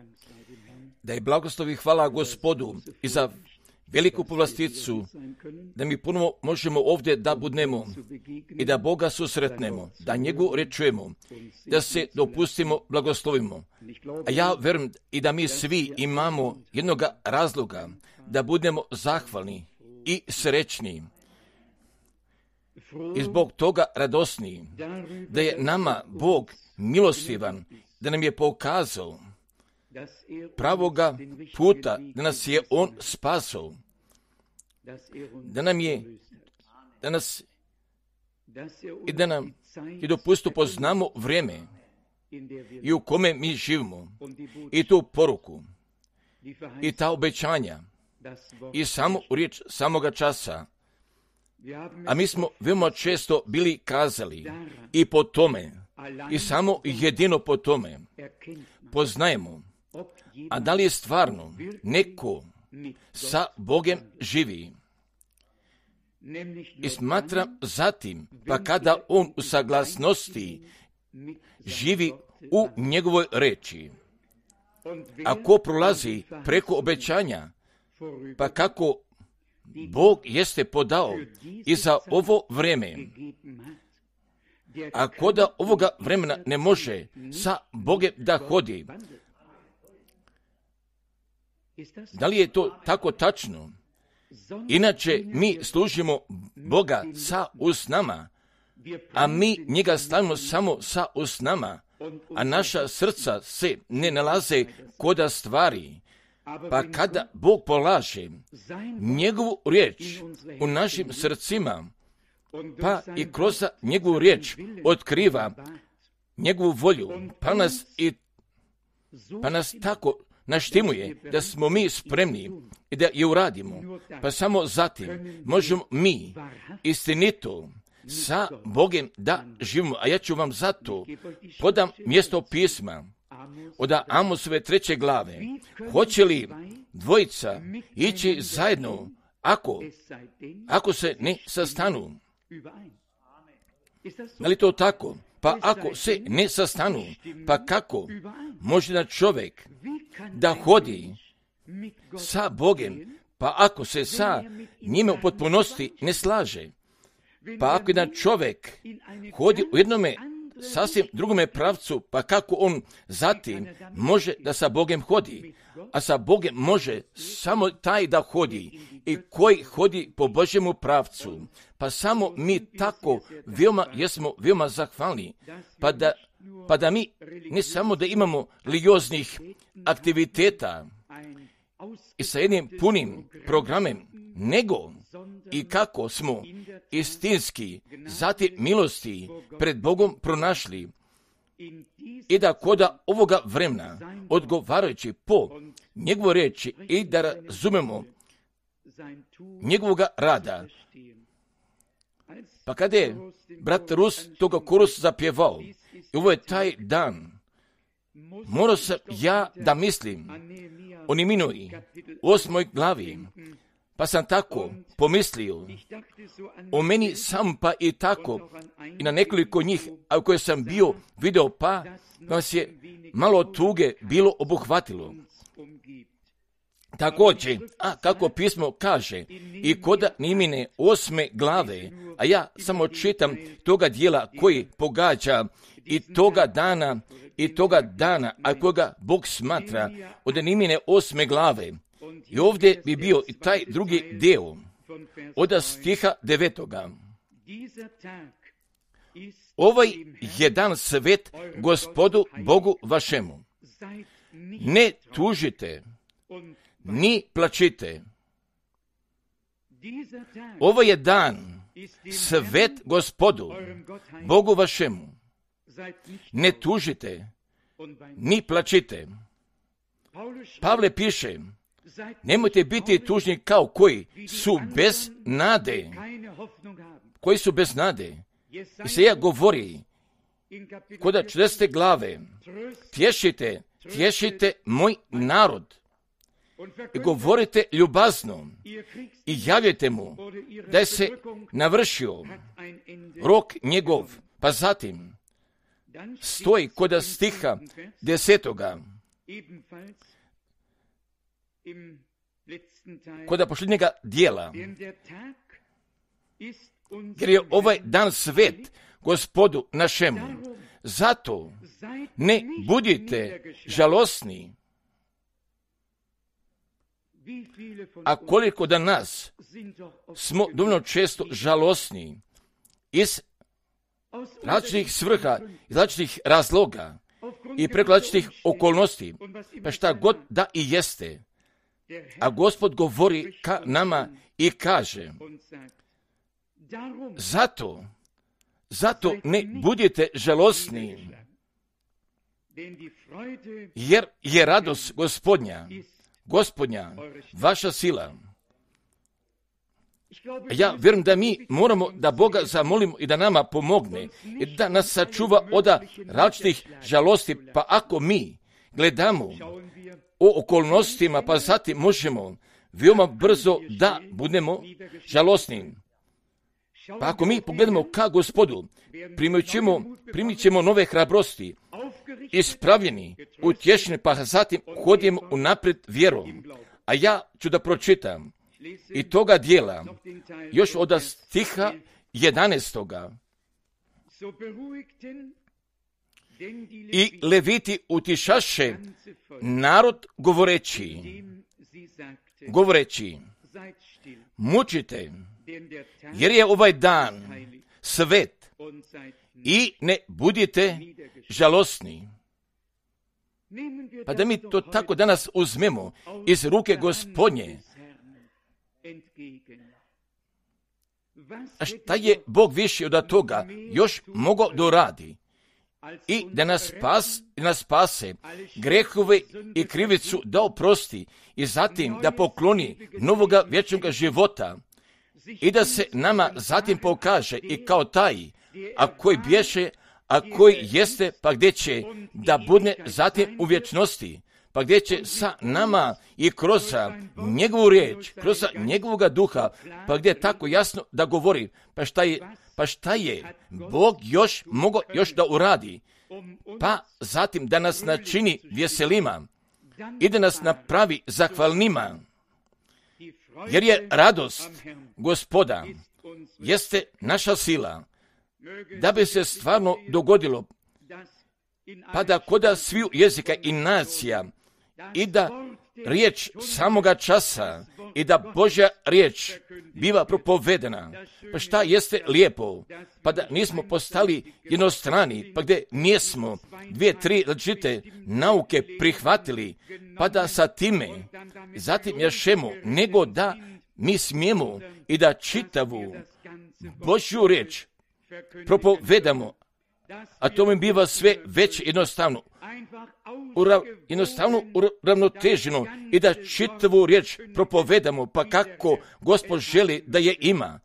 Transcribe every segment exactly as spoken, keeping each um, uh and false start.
Da je blagoslovi hvala Gospodu i za veliku povlasticu, da mi ponovo možemo ovdje da budnemo i da Boga susretnemo, da njegu rečujemo, da se dopustimo, blagoslovimo. A ja verujem i da mi svi imamo jednog razloga da budemo zahvalni i srećni i zbog toga radosni, da je nama Bog milostivan, da nam je pokazao pravoga puta, da nas je On spasao, da nam je, da nas i da nam je dopustio poznamo vrijeme i u kome mi živimo i tu poruku i ta obećanja i samo riječ samoga časa. A mi smo veoma često bili kazali i po tome, i samo jedino po tome poznajemo, a da li je stvarno neko sa Bogem živi. I smatram zatim, pa kada on u saglasnosti živi u njegovoj reči, a ko prolazi preko obećanja, pa kako Bog jeste podao i za ovo vreme, a ko da ovoga vremena ne može sa Bogem da hodi, da li je to tako tačno? Inače, mi služimo Boga sa usnama, a mi njega slavimo samo sa usnama, a naša srca se ne nalaze koda stvari. Pa kada Bog polaže njegovu riječ u našim srcima, pa i kroz njegovu riječ otkriva njegovu volju, pa nas, i, pa nas tako naštimuje da smo mi spremni i da je uradimo, pa samo zatim možemo mi istinito sa Bogem da živimo. A ja ću vam zato podam mjesto pisma od Amosove treće glave. Hoće li dvojica ići zajedno ako, ako se ne sastanu? Je li to tako? Pa ako se ne sastanu, pa kako može da čovjek da hodi sa Bogem, pa ako se sa njime u potpunosti ne slaže? Pa ako jedan čovjek hodi u jednome sasvim drugome pravcu, pa kako on zatim može da sa Bogem hodi? A sa Bogem može samo taj da hodi i koji hodi po Božjemu pravcu. Pa samo mi tako veoma jesmo veoma zahvalni, pa da, pa da mi ne samo da imamo religioznih aktiviteta i sa jednim punim programem, nego i kako smo istinski zatim milosti pred Bogom pronašli i da koda ovoga vremena odgovarajući po njegovoj riječi i da razumemo njegovoga rada. Pa kada je brat Rus toga korus zapjevao, i ovo je taj dan, morao sam ja da mislim o Neemiji osmoj glavi, pa sam tako pomislio o meni sam, pa i tako i na nekoliko njih, a u koje sam bio video, pa nas je malo tuge bilo obuhvatilo. Također, a kako pismo kaže, i koda Neemine osme glave, a ja samo čitam toga dijela koji pogađa i toga dana, i toga dana, a koga Bog smatra od Neemine osme glave. I ovdje bi bio i taj drugi dio od stiha devetoga. Ovaj je dan svet Gospodu Bogu vašemu. Ne tužite, ni plačite. Ovo je dan svet Gospodu Bogu vašemu. Ne tužite, ni plačite. Pavle piše, nemojte biti tužni kao koji su bez nade. Koji su bez nade. Isaija govori kod četrdesete glave, tješite, tješite moj narod i govorite ljubazno i javljajte mu da je se navršio rok njegov. Pa zatim stoji kod stiha desetoga, kod posljednjega dijela, jer je ovaj dan svet Gospodu našemu. Zato ne budite žalosni. A koliko da nas smo dovoljno često žalosni iz različitih svrha, iz različitih razloga i preko različitih okolnosti, pa šta god da i jeste. A Gospod govori ka nama i kaže, zato, zato ne budite žalosni, jer je radost Gospodnja, Gospodnja, vaša sila. Ja vjerujem da mi moramo da Boga zamolimo i da nama pomogne i da nas sačuva od različitih žalosti, pa ako mi gledamo o okolnostima, pa zatim možemo veoma brzo da budemo žalosni. Pa ako mi pogledamo ka Gospodu, primit ćemo, primit ćemo nove hrabrosti, ispravljeni, utješeni, pa zatim hodimo unaprijed vjerom. A ja ću da pročitam i toga dijela, još od stiha jedanaestoga. I Leviti utišaše narod govoreći, govoreći, mučite, jer je ovaj dan svet i ne budite žalosni. Pa da mi to tako danas uzmemo iz ruke Gospodnje. A šta je Bog više od toga još mogao doradi? I da nas, spas, da nas spase grehove i krivicu da oprosti i zatim da pokloni novoga vječnog života i da se nama zatim pokaže i kao taj, a koji bješe, a koji jeste, pa gdje će da bude zatim u vječnosti, pa gdje će sa nama i kroz njegovu riječ, kroz njegovoga duha, pa gdje tako jasno da govori, pa šta je, pa šta je Bog još mogao još da uradi, pa zatim da nas načini vjeselima i da nas napravi zahvalnima, jer je radost Gospoda, jeste naša sila, da bi se stvarno dogodilo, pa da koda sviju jezika i nacija i da riječ samoga časa i da Božja riječ biva propovedena. Pa šta jeste lijepo? Pa da nismo postali jednostrani, pa gdje nismo dvije, tri različite nauke prihvatili, pa da sa time zatim jašemo, nego da mi smijemo i da čitavu Božju riječ propovedamo, a to mi biva sve već jednostavno, ura, jednostavno uravnoteženo i da čitavu riječ propovedamo, pa kako Gospod želi da je ima.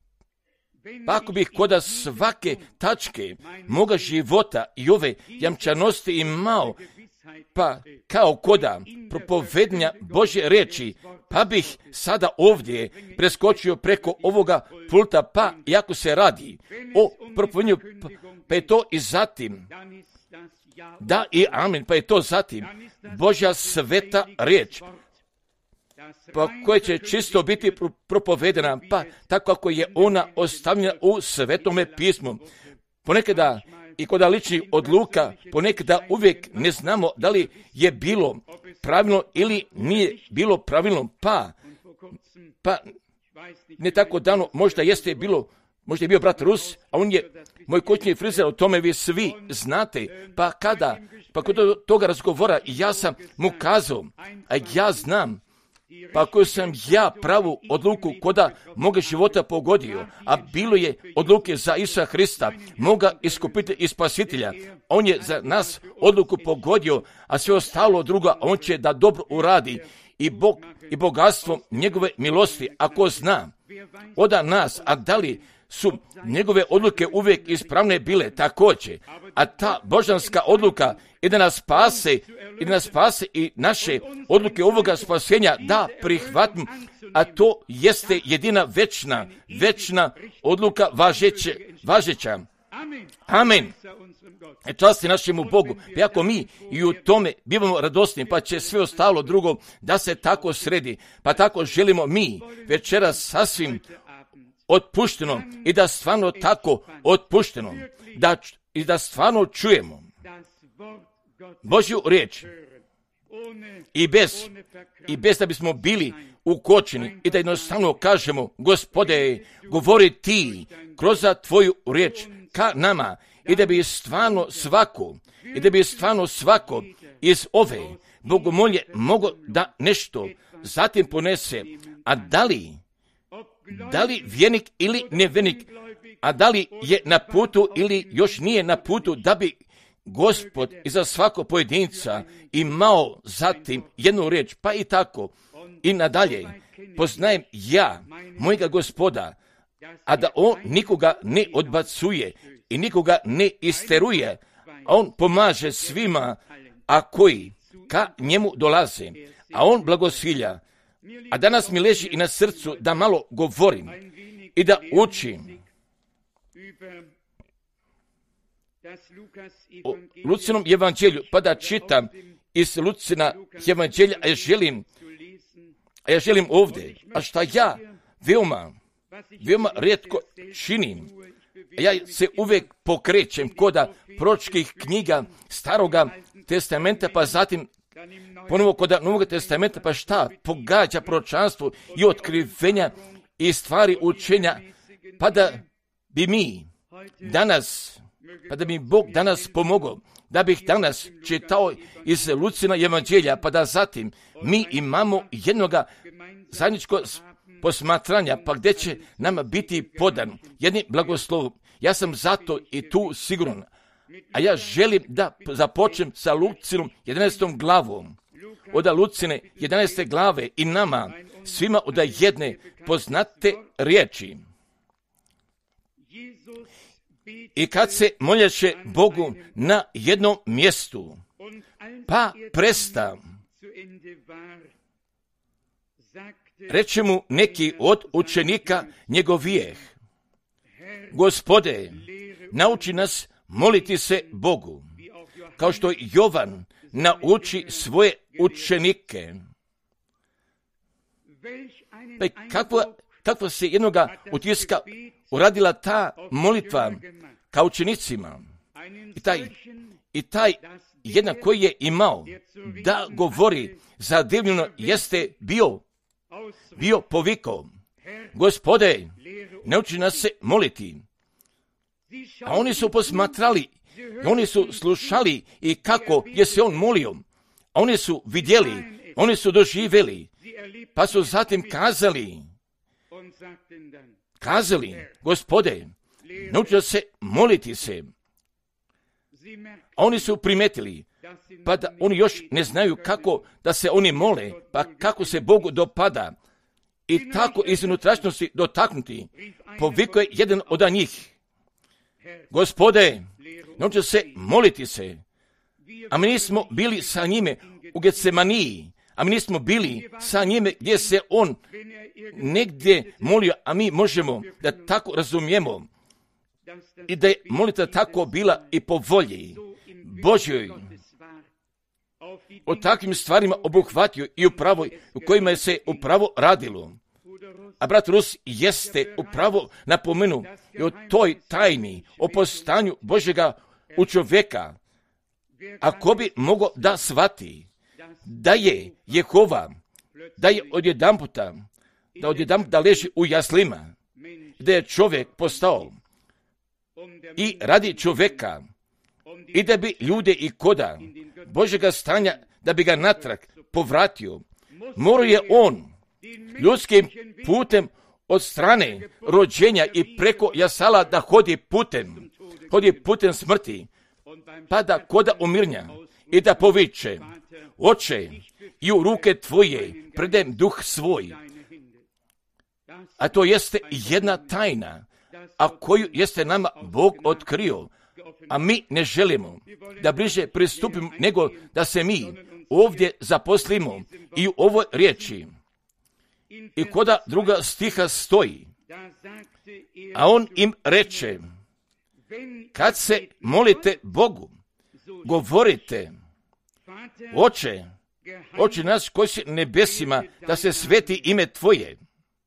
Pa ako bih koda svake tačke moga života i ove jamčanosti imao, pa kao koda propovednja Božje riječi, pa bih sada ovdje preskočio preko ovoga pulta, pa iako se radi o propovednju, pa je to i zatim, da i amen, pa je to zatim Božja sveta riječ, pa koja će čisto biti propovedena, pa tako kako je ona ostavljena u Svetome pismu. Ponekada i kod ličnih odluka, ponekada uvijek ne znamo da li je bilo pravilno ili nije bilo pravilno, pa, pa ne tako davno možda jeste bilo, možda je bio brat Rus, a on je moj kućni frizer, o tome vi svi znate, pa kada, pa kod toga razgovora ja sam mu kazao, a ja znam, pa ako sam ja pravu odluku koda moga života pogodio, a bilo je odluke za Isusa Hrista, moga iskupitelja i spasitelja, on je za nas odluku pogodio, a sve ostalo drugo, on će da dobro uradi i Bog i bogatstvo njegove milosti, ako zna oda nas, a da li su njegove odluke uvijek ispravne bile, također, a ta božanska odluka i da nas spase, i da nas spase i naše odluke ovoga spasenja da prihvatim, a to jeste jedina večna, večna odluka važeće, važeća. Amen. E časti našemu Bogu. Pa ako mi i u tome bivamo radosni, pa će sve ostalo drugo da se tako sredi. Pa tako želimo mi večeras sasvim otpušteno i da stvarno tako otpušteno da, i da stvarno čujemo Božju riječ i bez, i bez da bismo bili ukočeni i da jednostavno kažemo, Gospode, govori ti kroz tvoju riječ ka nama i da bi stvarno svako, i da bi stvarno svako iz ove bogomolje mogo da nešto zatim ponese, a da li, da li vjernik ili nevjernik, a da li je na putu ili još nije na putu, da bi Gospod iza svakog pojedinca imao zatim jednu riječ, pa i tako i nadalje. Poznajem ja mojega Gospoda, a da on nikoga ne odbacuje i nikoga ne isteruje, a on pomaže svima, a koji ka njemu dolaze, a on blagosilja. A danas mi leži i na srcu da malo govorim i da učim o Lucinom evanđelju, pa da čitam iz Lucina evanđelja, a ja želim, a ja želim ovdje, a šta ja veoma, veoma rijetko činim, a ja se uvijek pokrećem koda proročkih knjiga Staroga testamenta, pa zatim ponovo koda Novog testamenta, pa šta pogađa proročanstvo i otkrivenja i stvari učenja, pa da bi mi danas, pa da bi Bog danas pomogao, da bih danas čitao iz Lucina evanđelja, pa da zatim mi imamo jednoga zajedničkog posmatranja, pa gdje će nama biti podan jedni blagoslov. Ja sam zato i tu siguran, a ja želim da započnem sa Lucinom jedanaestom glavom, od Lucine jedanaeste glave i nama svima od jedne poznate riječi. I kad se molješe Bogu na jednom mjestu, pa presta, reče mu neki od učenika njegovijeh, Gospode, nauči nas moliti se Bogu, kao što Jovan nauči svoje učenike. Pa kakva, kakva se jednoga utiska uradila ta molitva kao učenicima. I taj, i taj jedan koji je imao da govori zadivljeno jeste bio, bio povikao, Gospode, nauči nas se moliti. A oni su posmatrali, oni su slušali i kako je se on molio. A oni su vidjeli, oni su doživjeli, pa su zatim kazali, kazali, Gospode, nauči nas se moliti se. A oni su primetili, pa da oni još ne znaju kako da se oni mole, pa kako se Bogu dopada. I tako iz unutrašnjosti dotaknuti, povikao je jedan od njih, Gospode, nauči se moliti se. A mi nismo bili sa njime u Getsemaniji, a mi nismo bili sa njime gdje se on negdje molio, a mi možemo da tako razumijemo i da je molitva tako bila i po volji Božjoj. O takvim stvarima obuhvatio i upravo u kojima je se upravo radilo. A brat Rus jeste upravo napomenu i o toj tajni, o postanju Božjega u čovjeka. Ako bi mogao da shvati da je Jehova, da je odjedanputa, da odjedanputa leži u jaslima, da je čovjek postao i radi čovjeka i da bi ljude i koda Božjega stanja, da bi ga natrag povratio, morao je on ljudskim putem od strane rođenja i preko jasala da hodi putem, hodi putem smrti, pa da koda umirnja i da poviče, Oče, i u ruke tvoje predajem duh svoj. A to jeste jedna tajna, a koju jeste nama Bog otkrio, a mi ne želimo da bliže pristupimo, nego da se mi ovdje zaposlimo i u ovoj riječi. I koda druga stiha stoji, a on im reče, kad se molite Bogu, govorite: Oče, Oče naš koji si nebesima, da se sveti ime Tvoje.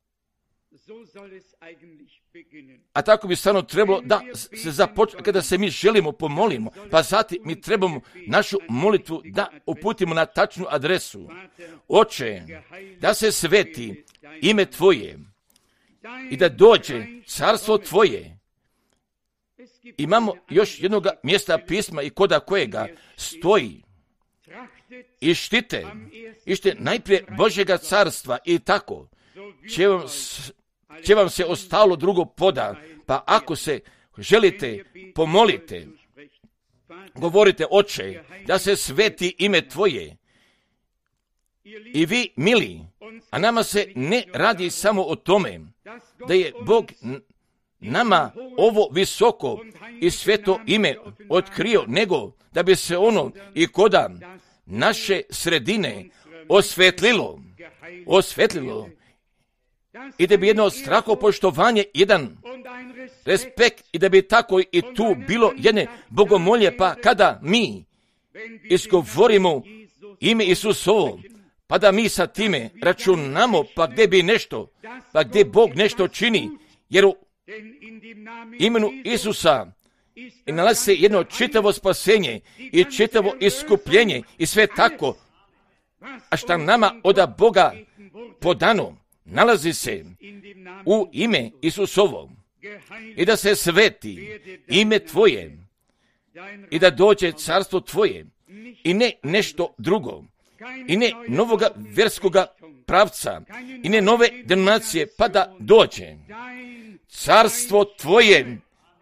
A tako bi stvarno trebalo da se započne, kada se mi želimo pomolimo, pa zatim mi trebamo našu molitvu da uputimo na tačnu adresu. Oče, da se sveti ime Tvoje i da dođe carstvo Tvoje. Imamo još jednog mjesta pisma i koda kojega stoji: I štite, ište najprije Božjega carstva i tako će vam, će vam se ostalo drugo poda. Pa ako se želite, pomolite, govorite: Oče, da se sveti ime Tvoje. I vi, mili, a nama se ne radi samo o tome da je Bog nama ovo visoko i sveto ime otkrio, nego da bi se ono i koda naše sredine osvetlilo, osvetlilo i da bi jedno strahopoštovanje, jedan respekt i da bi tako i tu bilo jedne bogomolje, pa kada mi izgovorimo ime Isusovo, pa da mi sa time računamo, pa gdje bi nešto, pa gdje Bog nešto čini, jer u imenu Isusa i nalazi se jedno čitavo spasenje i čitavo iskupljenje i sve tako, a šta nama od Boga podano nalazi se u ime Isusovo. I da se sveti ime Tvoje i da dođe carstvo Tvoje i ne nešto drugo i ne novoga vjerskoga pravca i ne nove denominacije, pa da dođe carstvo Tvoje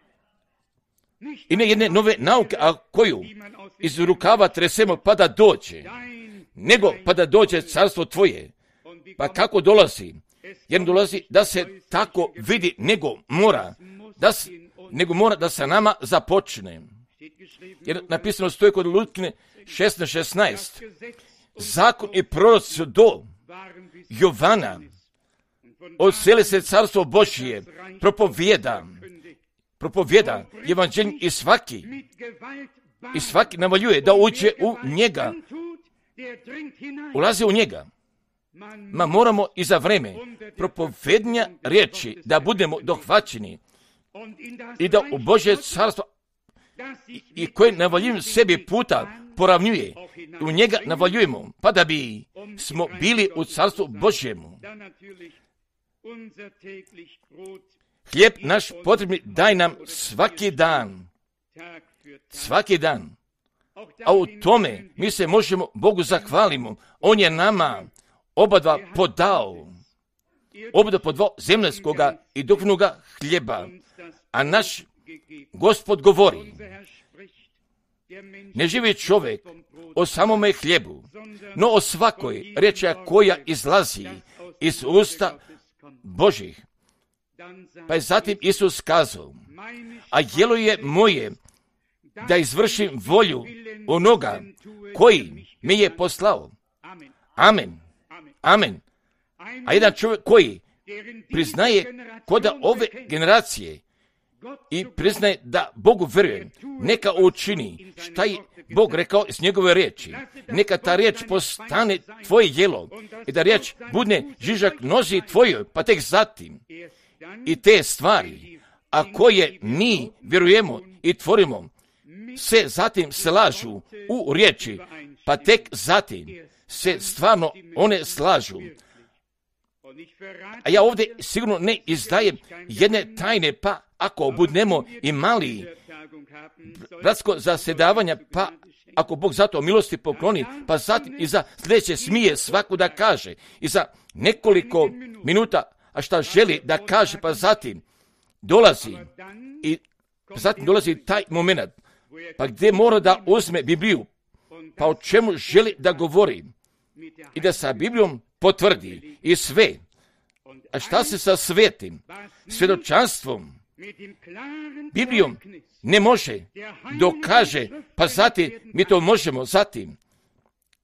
i ne jedne nove nauke, a koju iz rukava tresemo pa da dođe, nego pa da dođe carstvo Tvoje. Pa kako dolazi? Jer dolazi da se tako vidi, nego mora da, nego mora da sa nama započne. Jer napisano stoji kod Lutkine šesnaest šesnaest. Zakon i proroci su do Jovana. Odseli se carstvo Božje, propovjeda, propovjeda evanđelje i svaki, i svaki navaljuje da uđe u njega, ulazi u njega. Ma moramo i za vreme propovednja riječi da budemo dohvaćeni i da u Božje carstvo i, i koje navaljujemo sebi puta poravnjuje, u njega navaljujemo, pa da bi smo bili u carstvu Božjemu. Hlijeb naš potrebni daj nam svaki dan, svaki dan. A u tome mi se možemo Bogu zahvalimo. On je nama oba dva podao, oba dva podao zemljskoga i duhovnoga hljeba. A naš Gospod govori: ne živi čovjek o samome hlijebu, no o svakoj riječi koja izlazi iz usta Božih. Pa je zatim Isus kazao: a jelo je moje da izvršim volju onoga koji me je poslao. Amen. Amen. A jedan čovjek koji priznaje koda ove generacije i priznaje da Bogu vjeruje, neka učini šta je Bog rekao iz njegove riječi. Neka ta riječ postane tvoje jelo i da riječ bude žižak nozi tvojoj, pa tek zatim i te stvari, a koje mi vjerujemo i tvorimo, se zatim slažu u riječi, pa tek zatim se stvarno one slažu. A ja ovdje sigurno ne izdajem jedne tajne, pa ako budemo imali bratsko zasjedavanja, pa ako Bog zato milosti pokloni, pa zatim i za sljedeće smije svako da kaže i za nekoliko minuta, a šta želi da kaže, pa zatim dolazi i zatim dolazi taj moment, pa gdje mora da uzme Bibliju, pa o čemu želi da govori i da sa Biblijom potvrdi i sve. A šta se sa svetim svjedočanstvom Biblijom ne može, dokaže, pa zatim mi to možemo zatim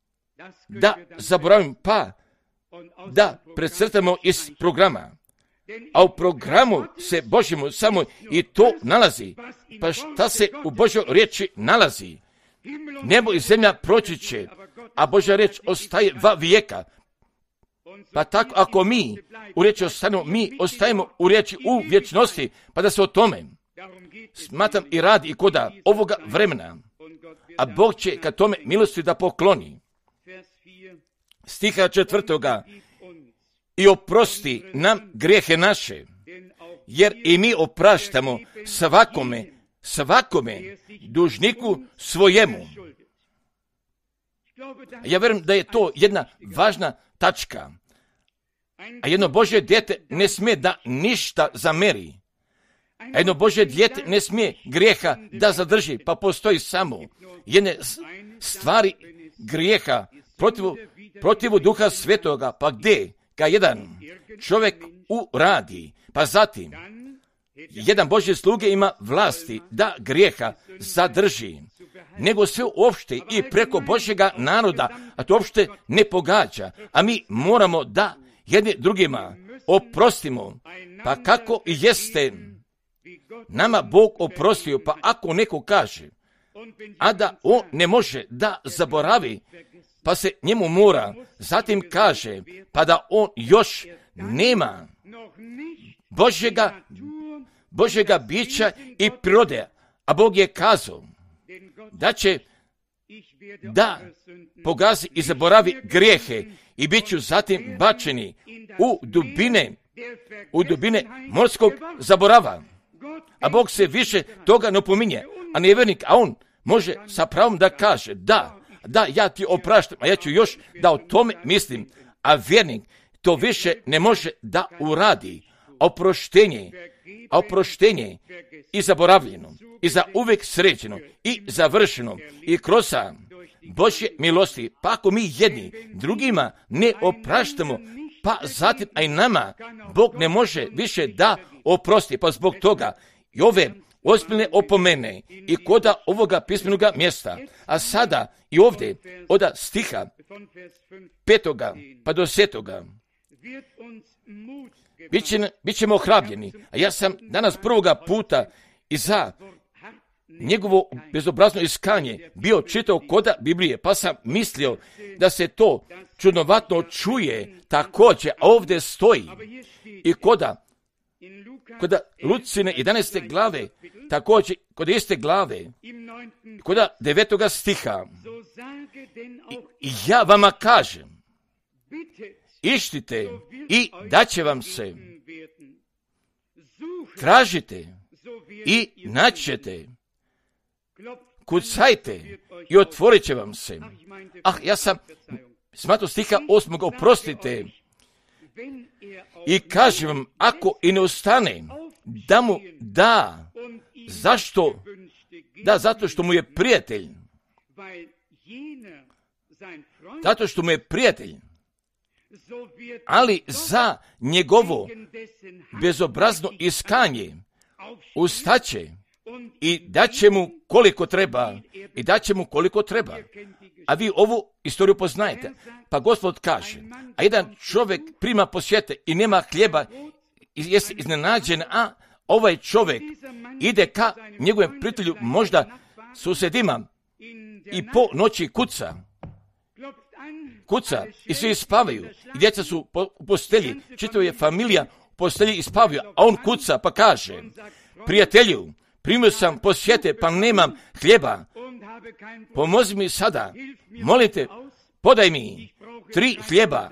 da zaboravimo, pa da precrtamo iz programa. a u programu se Božjemu samo i to nalazi. Pa šta se u Božjoj riječi nalazi? Nebo i zemlja proći će, a Božja riječ ostaje va vijeka. Pa tako ako mi u riječi ostanemo, mi ostajemo u riječi u vječnosti, pa da se o tome smatram i radi i koda ovoga vremena, a Bog će ka tome milosti da pokloni. Stiha četvrtoga, i oprosti nam grijehe naše, jer i mi opraštamo svakome, svakome dužniku svojemu. Ja vjerujem da je to jedna važna tačka, a jedno Božje dijete ne smije da ništa zameri. A jedno Božje dijete ne smije grijeha da zadrži, pa postoji samo jedne stvari grijeha protivu, protivu Duha Svetoga, pa gdje ga jedan čovjek uradi, pa zatim jedan Božji sluge ima vlasti da grijeha zadrži, nego sve uopšte i preko Božjega naroda, a to uopšte ne pogađa, a mi moramo da jedni drugima oprostimo, pa kako i jeste nama Bog oprostio, pa ako neko kaže, a da on ne može da zaboravi, pa se njemu mora, zatim kaže, pa da on još nema Božjega, Božjega bića i prirode, a Bog je kazao da će da pogazi i zaboravi grijehe i bit ću zatim bačeni u dubine, u dubine morskog zaborava. A Bog se više toga ne opominje, a nevjernik, a on može sa pravom da kaže, da, da, ja ti opraštam, a ja ću još da o tome mislim, a vjernik to više ne može da uradi. Oproštenje, oproštenje i zaboravljeno, i za uvijek sređeno, i završeno, i kroz Božje milosti, pa ako mi jedni drugima ne opraštamo, pa zatim a i nama Bog ne može više da oprosti, pa zbog toga i ove ozbiljne opomene i koda ovoga pismenoga mjesta, a sada i ovdje od stiha petoga pa do setoga, Biće, bit ćemo ohrabljeni. A ja sam danas prvoga puta i za njegovo bezobrazno iskanje bio čitao koda Biblije, pa sam mislio da se to čudnovatno čuje također, a ovdje stoji i koda koda Lucine jedanaeste glave, također kod iste glave, koda devetoga stiha, i ja vama kažem, ištite i daće vam se, tražite i naćete, kucajte i otvorit će vam se. Ah, ja sam smatrao stiha osmog, oprostite. I kažem vam, ako i ne ostane, da mu da. Zašto? Da, zato što mu je prijatelj. Zato što mu je prijatelj. Ali za njegovo bezobrazno iskanje ustaće i daće mu koliko treba. I daće mu koliko treba. A vi ovu istoriju poznajete. Pa Gospod kaže, a jedan čovjek prima posjete i nema hljeba i jesi iznenađen, a ovaj čovjek ide ka njegovom prijatelju, možda susjedima, i po noći kuca. Kuca i svi spavaju. I djeca su u postelji, čitava je familija u postelji i spavaju, a on kuca pa kaže, prijatelju, primio sam posjete pa nemam hljeba, pomozi mi sada, molite, podaj mi tri hljeba.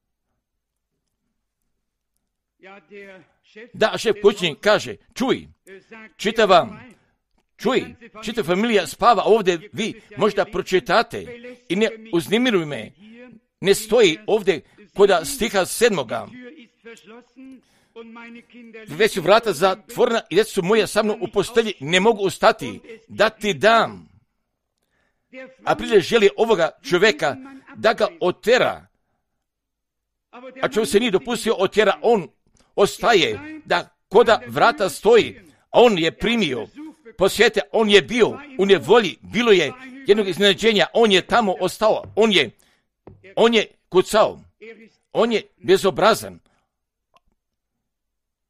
Da, šef kućnik kaže, čuj, čitava, čuj, čitava familija spava, ovdje vi možda pročitate i ne uznemiruj me, ne stoji ovdje koda stiha sedmoga. Već su vrata zatvorena i djeca su moja sa mnom u postelji, ne mogu ustati, da ti dam. A prije želi ovoga čovjeka da ga otera, a čovjek se nije dopustio otjera, on ostaje da koda vrata stoji, a on je primio posjete, on je bio u nevolji, bilo je jednog iznenađenja, on je tamo ostao, on je, on je kucao, on je bezobrazan,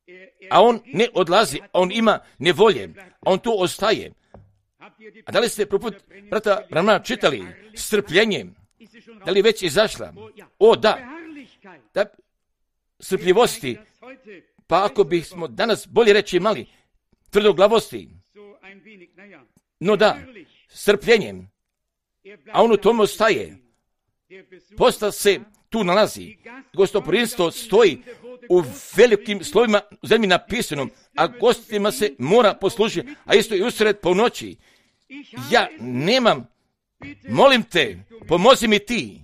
a on ne odlazi, on ima nevolje, a on tu ostaje. A da li ste proput brata Branhama čitali strpljenje? Da li je već izašla? O, da. Da, strpljivosti. Pa ako bismo danas bolje reći imali tvrdoglavosti. No da, strpljenjem. A on u tome ostaje. Posta se tu nalazi. Gostoprimstvo stoji u velikim slovima u zemlji napisano, a gostima se mora poslužiti, a isto i usred ponoći. Ja nemam, molim te, pomozi mi ti.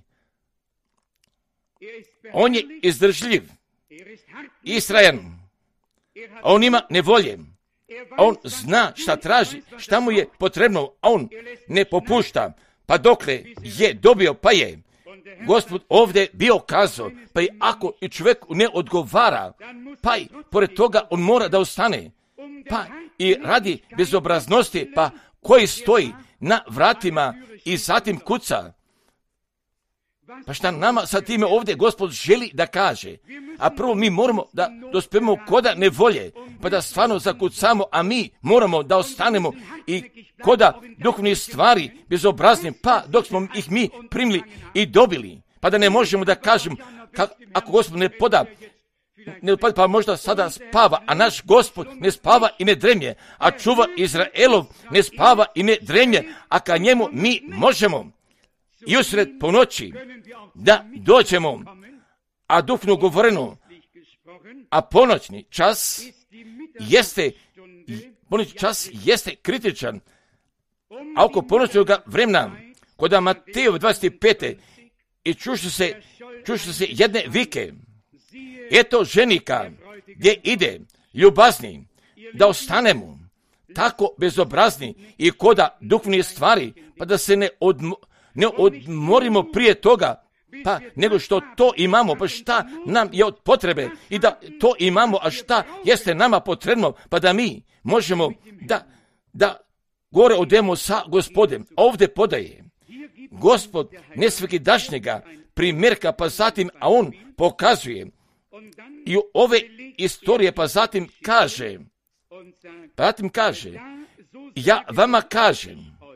On je izdržljiv, istrajan, a on ima nevolje. A on zna šta traži, šta mu je potrebno, a on ne popušta. Pa dokle je dobio, pa je. Gospod ovdje bio kazao, pa i ako i čovjek ne odgovara, pa i pored toga on mora da ostane. Pa i radi bezobraznosti, pa koji stoji na vratima i zatim kuca. Pa šta nama sa time ovdje Gospod želi da kaže? A prvo mi moramo da dospemo koda nevolje, pa da stvarno zakucamo, a mi moramo da ostanemo i koda duhovnih stvari bezobraznim, pa dok smo ih mi primili i dobili, pa da ne možemo da kažemo, kak, ako Gospod ne poda, ne poda, pa možda sada spava, a naš Gospod ne spava i ne dremlje, a čuva Izraelov ne spava i ne dremlje, a ka njemu mi možemo i usred ponoći da dođemo, a duhovno govoreno, a ponoćni čas jeste, ponoćni čas jeste kritičan, a oko ponoćnog vremena, kod Matejov dvadeset pet. i čuše se, čuše se jedne vike, eto ženika, gdje ide, ljubazni, da ostanemo tako bezobrazni i koda duhovne stvari, pa da se ne, odmo, ne odmorimo prije toga, pa nego što to imamo, pa šta nam je od potrebe i da to imamo, a šta jeste nama potrebno, pa da mi možemo da, da gore odemo sa Gospodem. Ovdje podaje Gospod nesvakidašnjega primjerka, pa zatim, a on pokazuje i ove istorije, pa zatim kaže, pa zatim kaže, ja vama kažem,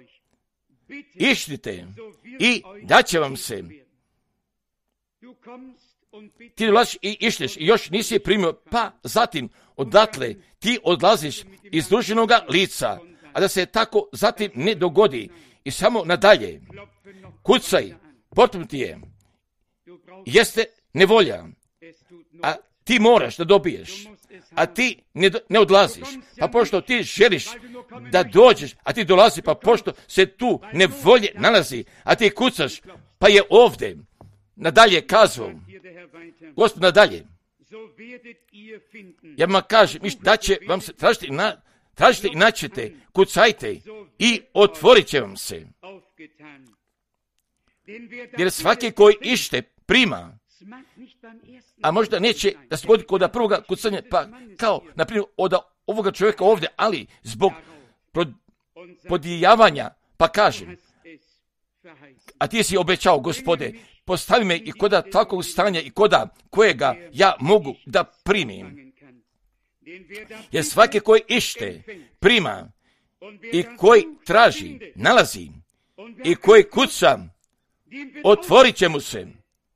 išlite i daće vam se. Ti dolaziš i išliš i još nisi primio, pa zatim odatle ti odlaziš iz duženoga lica, a da se tako zatim ne dogodi i samo nadalje. Kucaj, potrebno ti je, jeste nevolja, a ti moraš da dobiješ, a ti ne, ne odlaziš, pa pošto ti želiš da dođeš, a ti dolazi, pa pošto se tu nevolje nalazi, a ti kucaš, pa je ovdje. Nadalje kazao, Gospod nadalje, ja vam kažem, da će vam se, tražite, na, tražite i naćete, kucajte i otvorit će vam se. Jer svaki koji ište prima, a možda neće da se godi kod prvoga kucanja, pa kao, na primjer, od ovoga čovjeka ovdje, ali zbog podijavanja, pa kažem, a ti si obećao, Gospode, postavi me i koda takvog stanja i koda kojega ja mogu da primim. Jer svaki koji ište prima i koji traži, nalazi i koji kuca, otvorit će mu se.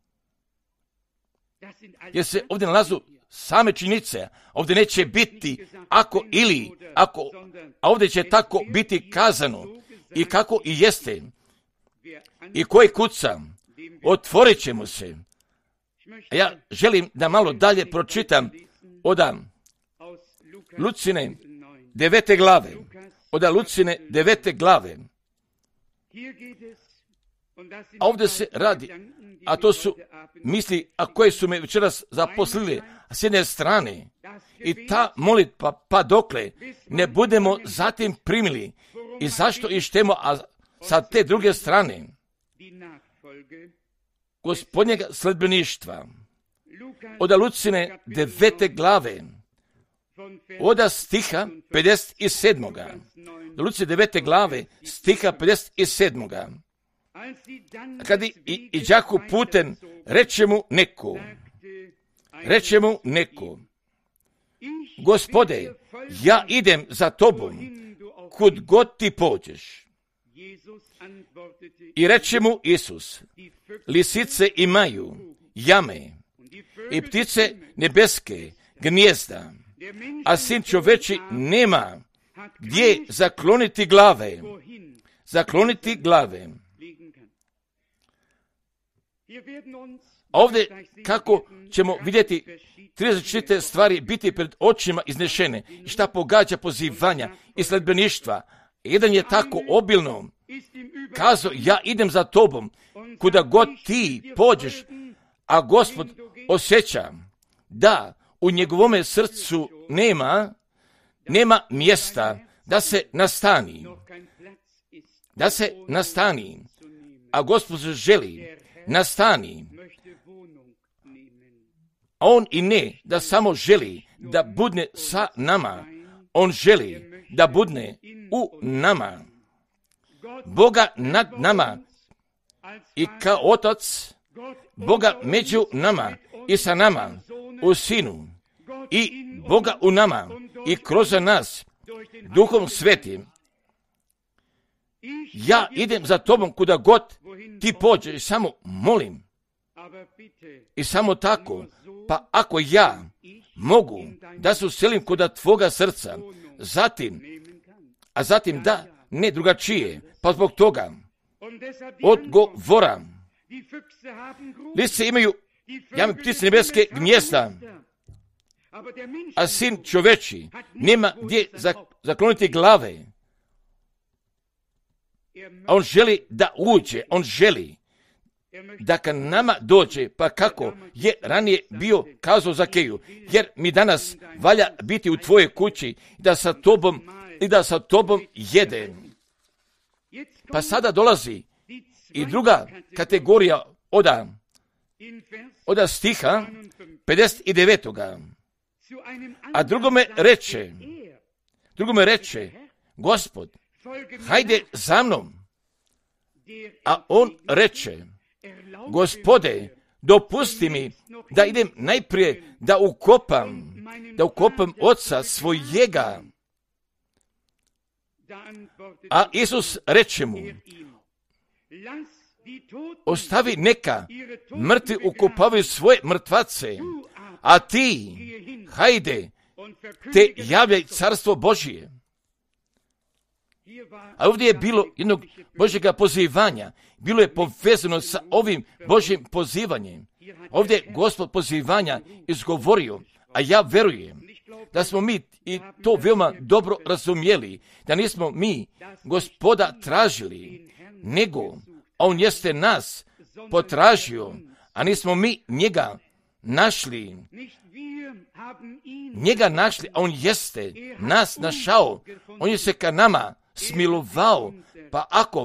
Jer se ovdje nalazu same činjenice, ovdje neće biti ako ili, ako, a ovdje će tako biti kazano i kako i jeste. I koji kuca, otvorit će mu se. A ja želim da malo dalje pročitam od Lucine devete glave. Od Lucine devete glave. A ovdje se radi, a to su misli, a koje su me večeras zaposlili s jedne strane. I ta molitva, pa dokle ne budemo zatim primili i zašto ištemo, a sa te druge strane Gospodnjega sledbeništva. Od Lucine devete glave, od stiha pedeset sedam. Od Lucine devete glave, stiha pedeset sedam. Kad i, i, i đaku putem, reče mu neko, reče mu neko, Gospode, ja idem za tobom, kud god ti pođeš. I reče mu Isus, lisice imaju jame i ptice nebeske gnijezda, a sin čoveči nema gdje zakloniti glave, zakloniti glave. Ovdje kako ćemo vidjeti tri različite stvari biti pred očima iznešene i šta pogađa pozivanja i sledbeništva. Jedan je tako obilno kazao, ja idem za tobom, kuda god ti pođeš, a Gospod osjeća da u njegovome srcu nema, nema mjesta da se nastani, da se nastani, a Gospod želi nastani. On i ne da samo želi da budne sa nama, on želi da budne u nama. Boga nad nama i kao otac, Boga među nama i sa nama u Sinu i Boga u nama i kroz nas Duhom Svetim. Ja idem za tobom kuda god ti pođeš i samo molim. I samo tako, pa ako ja mogu da se uselim kuda tvoga srca, zatim, a zatim da, ne drugačije, pa zbog toga odgovora. Lisice imaju jame, ptice nebeske gnijezda, a sin čoveči nema gdje zakloniti glave. A on želi da uđe, on želi da ka nama dođe, pa kako je ranije bio kazao Zakeju, jer mi danas valja biti u tvojoj kući da sa tobom i da sa tobom jede. Pa sada dolazi i druga kategorija oda, oda stiha pedeset devet. A drugome reče, drugome reče, Gospod, hajde za mnom. A on reče, Gospode, dopusti mi da idem najprije da ukopam, da ukopam oca svojega. A Isus reče mu, ostavi neka mrtvi ukopavaju svoje mrtvace, a ti, hajde, te javljaj carstvo Božije. A ovdje je bilo jednog Božjega pozivanja, bilo je povezano sa ovim Božjim pozivanjem. Ovdje je Gospod pozivanja izgovorio, a ja verujem da smo mi i to veoma dobro razumjeli, da nismo mi Gospoda tražili, nego on jeste nas potražio, a nismo mi njega našli. Njega našli, a on jeste nas našao, on je se ka nama smilovao, pa ako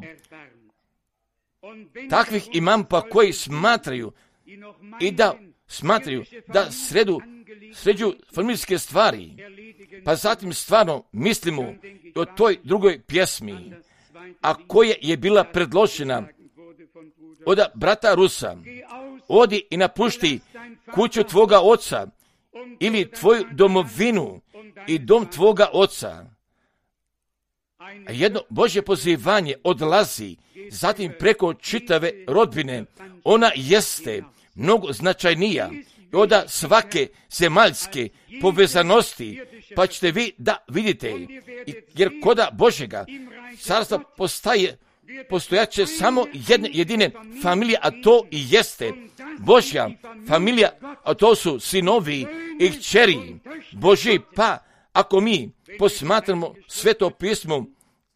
takvih imam pa koji smatraju i da smatraju da sredu, sređu familijske stvari, pa zatim stvarno mislimo o toj drugoj pjesmi, a koja je bila predložena od brata Rusa, odi i napušti kuću tvoga oca ili tvoju domovinu i dom tvoga oca. A jedno Božje pozivanje odlazi zatim preko čitave rodbine. Ona jeste mnogo značajnija od svake zemaljske povezanosti, pa ćete vi da vidite, jer koda Božjega carstva postaje, postojaće samo jedne jedine familije, a to i jeste Božja familija, a to su sinovi i kćeri Božji. Pa ako mi posmatramo Sveto pismo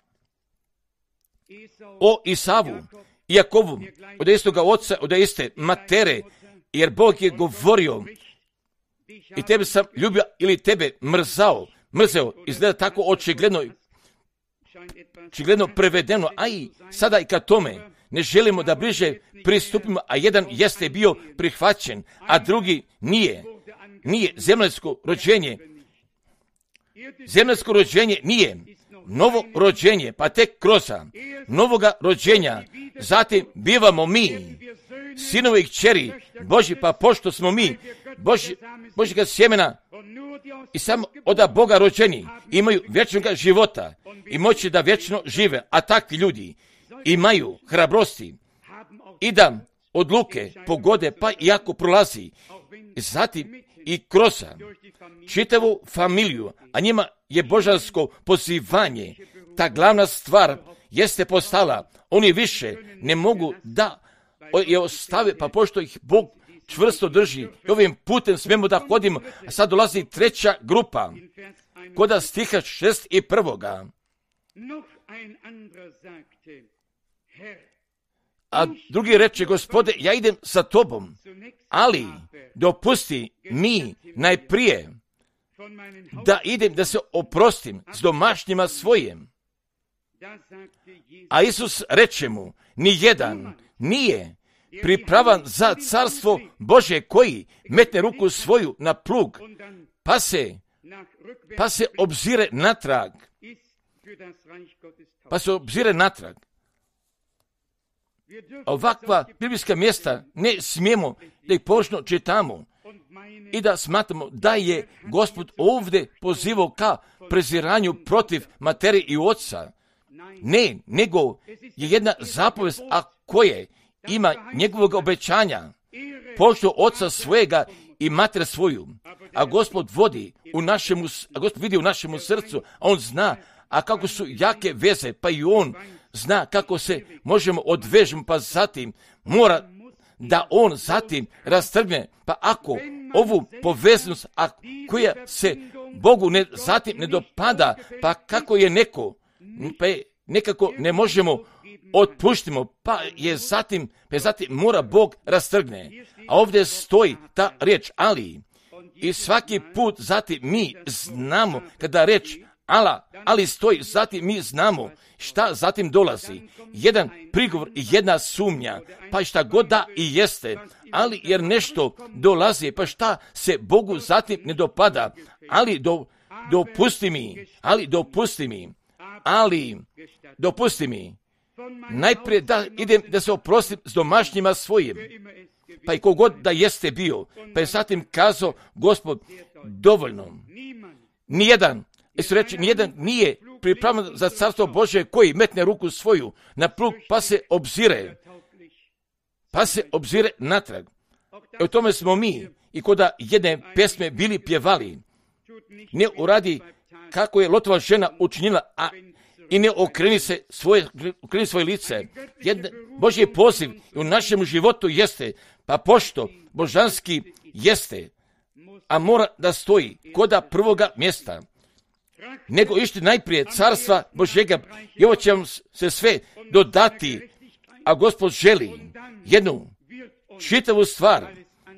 o Isavu i Jakovu, od istoga oca, od iste matere, jer Bog je govorio, i tebe sam ljubio ili tebe mrzao, mrzeo, izgleda tako očigledno, očigledno prevedeno, a i sada i ka tome ne želimo da bliže pristupimo, a jedan jeste bio prihvaćen, a drugi nije. Nije zemaljsko rođenje. Zemaljsko rođenje nije novo rođenje, pa tek kroz novoga rođenja, zatim bivamo mi, sinovi i kćeri Božji, pa pošto smo mi Božji, Božjega sjemena i samo od Boga rođeni imaju vječnog života i moći da vječno žive, a takvi ljudi imaju hrabrosti i da odluke pogode, pa iako prolazi zatim i kroz čitavu familiju, a njima je božansko pozivanje, ta glavna stvar jeste postala, oni više ne mogu da je ostave, pa pošto ih Bog čvrsto drži i ovim putem smemo da hodimo, a sad dolazi treća grupa, kod stiha šest i prvoga. A drugi reče, Gospode, ja idem sa tobom, ali dopusti mi najprije da idem, da se oprostim s domašnjima svojim. A Isus reče mu, ni jedan nije pripravan za carstvo Božje koji metne ruku svoju na plug, pa se, pa se obzire natrag. Pa se obzire natrag. Ovakva biblijska mjesta ne smijemo da ih površno čitamo i da smatramo da je Gospod ovdje pozivao ka preziranju protiv materije i oca. Ne, nego je jedna zapovest, a koje ima njegovog obećanja, pošto oca svojega i mater svoju, a Gospod vodi u našemu, a Gospod vidi u našemu srcu, a on zna, a kako su jake veze, pa i on zna kako se možemo odvežemo, pa zatim mora da on zatim rastrgne, pa ako ovu povezanost, a koja se Bogu ne, zatim ne dopada, pa kako je neko, pa je nekako ne možemo otpuštimo, pa je zatim, pa zatim mora Bog rastrgne. A ovdje stoji ta riječ, ali, i svaki put zatim mi znamo, kada reč ala, ali stoji, zatim mi znamo šta zatim dolazi. Jedan prigovor i jedna sumnja, pa šta god da i jeste, ali jer nešto dolazi, pa šta se Bogu zatim ne dopada, ali do, dopusti mi, ali dopusti mi, ali dopusti mi, najprije da idem da se oprostim s domašnjima svojim, pa i kogod da jeste bio, pa je zatim kazao Gospod, dovoljno. Nijedan, jesu reći, nijedan nije pripravan za carstvo Božje koji metne ruku svoju na plug, pa se obzire, pa se obzire natrag. E o tome smo mi i koda jedne pesme bili pjevali, ne uradi kako je Lotova žena učinila, a i ne okreni se svoje, okreni svoje lice. Jedan Božji poziv u našem životu jeste, pa pošto božanski jeste, a mora da stoji koda prvoga mjesta, nego išti najprije carstva Božjega i ovo će vam se sve dodati, a Gospod želi jednu čitavu stvar,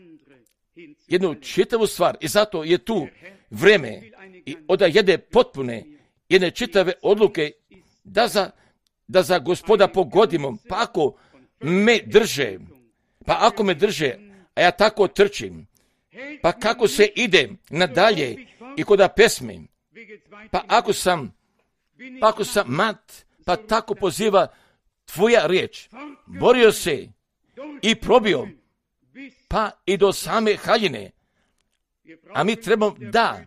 jednu čitavu stvar i zato je tu vreme i od jedne potpune, jedne čitave odluke da za, da za Gospoda pogodimo, pa ako me drže, pa ako me drže, a ja tako trčim, pa kako se ide nadalje i koda pesmi, pa ako sam, pa ako sam mat, pa tako poziva tvoja riječ, borio se i probio, pa i do same haljine, a mi trebamo da,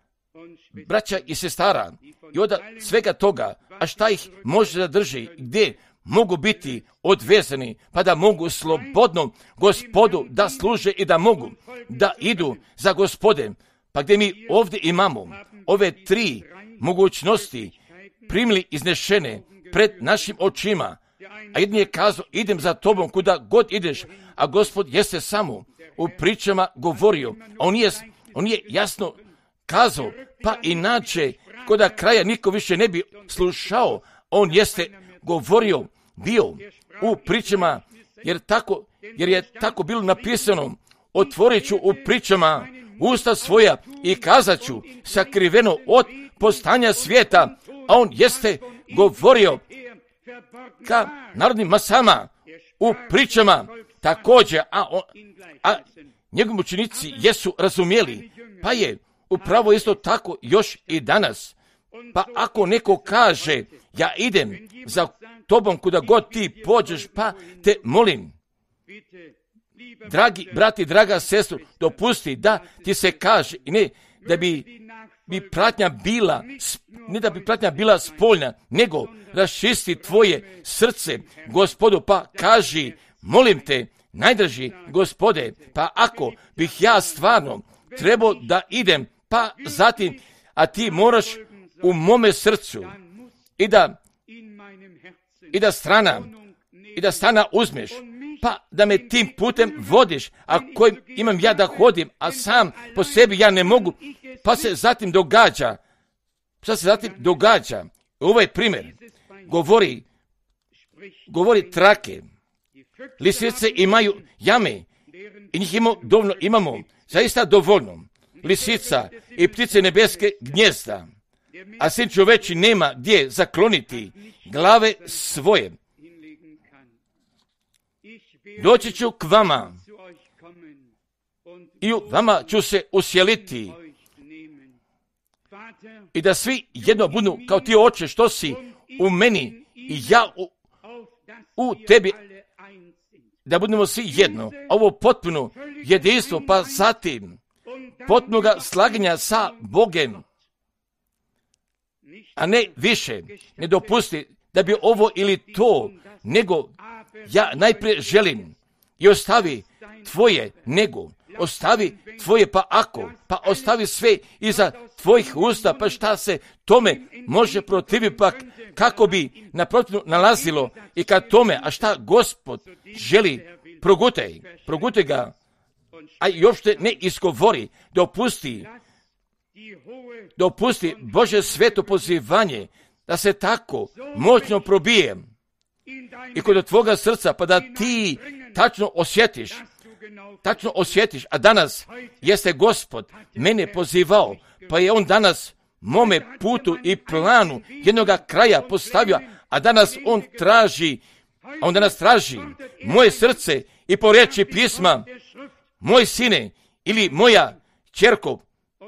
braća i sestara, i od svega toga, a šta ih može da drži, gdje mogu biti odvezani, pa da mogu slobodno Gospodu da služe i da mogu da idu za Gospodem, pa gdje mi ovdje imamo ove tri mogućnosti primili iznešene pred našim očima, a jedni je kazao, idem za tobom kuda god ideš, a Gospod jeste samo u pričama govorio, a on je, on je jasno kazao, pa inače koda kraja niko više ne bi slušao, on jeste govorio, bio u pričama, jer tako, jer je tako bilo napisano, otvorit ću u pričama usta svoja i kazat ću sakriveno od postanja svijeta, a on jeste govorio ka narodnim masama u pričama također, a, on, a njegovi učenici jesu razumjeli, pa je upravo isto tako još i danas. Pa ako neko kaže, ja idem za tobom kuda god ti pođeš, pa te molim, dragi brati, draga sestru, dopusti da ti se kaže, i ne, da bi, bi pratnja bila, ne da bi pratnja bila spoljna, nego raščisti tvoje srce, Gospodu, pa kaži, molim te, najdraži Gospode, pa ako bih ja stvarno trebao da idem, pa zatim, a ti moraš u mome srcu i da, i da strana, i da stana uzmeš, pa da me tim putem vodiš, a kojim imam ja da hodim, a sam po sebi ja ne mogu, pa se zatim događa, šta se zatim događa, ovaj primjer govori, govori trake, lisice imaju jame i njih imamo dovoljno, imamo zaista dovoljno, lisica i ptice nebeske gnjezda, a sin čoveči nema gdje zakloniti glave svoje. Doći ću k vama i u vama ću se usjeliti i da svi jedno budu kao ti, Oče, što si u meni i ja u, u tebi, da budemo svi jedno. Ovo potpuno jedinstvo, pa zatim potpunoga slaganja sa Bogem, a ne više, ne dopusti da bi ovo ili to, nego ja najprije želim i ostavi tvoje, nego ostavi tvoje, pa ako, pa ostavi sve iza tvojih usta, pa šta se tome može protiviti, pa kako bi naprotiv nalazilo i kad tome, a šta Gospod želi, progutaj, progutaj ga, a i uopšte ne izgovori, dopusti, dopusti Bože sveto pozivanje, da se tako moćno probije i kod tvoga srca, pa da ti tačno osjetiš, tačno osjetiš, a danas jeste Gospod mene pozivao, pa je on danas mome putu i planu jednoga kraja postavio, a danas on traži, a on danas traži moje srce i po riječi pisma, moj sine ili moja ćerko,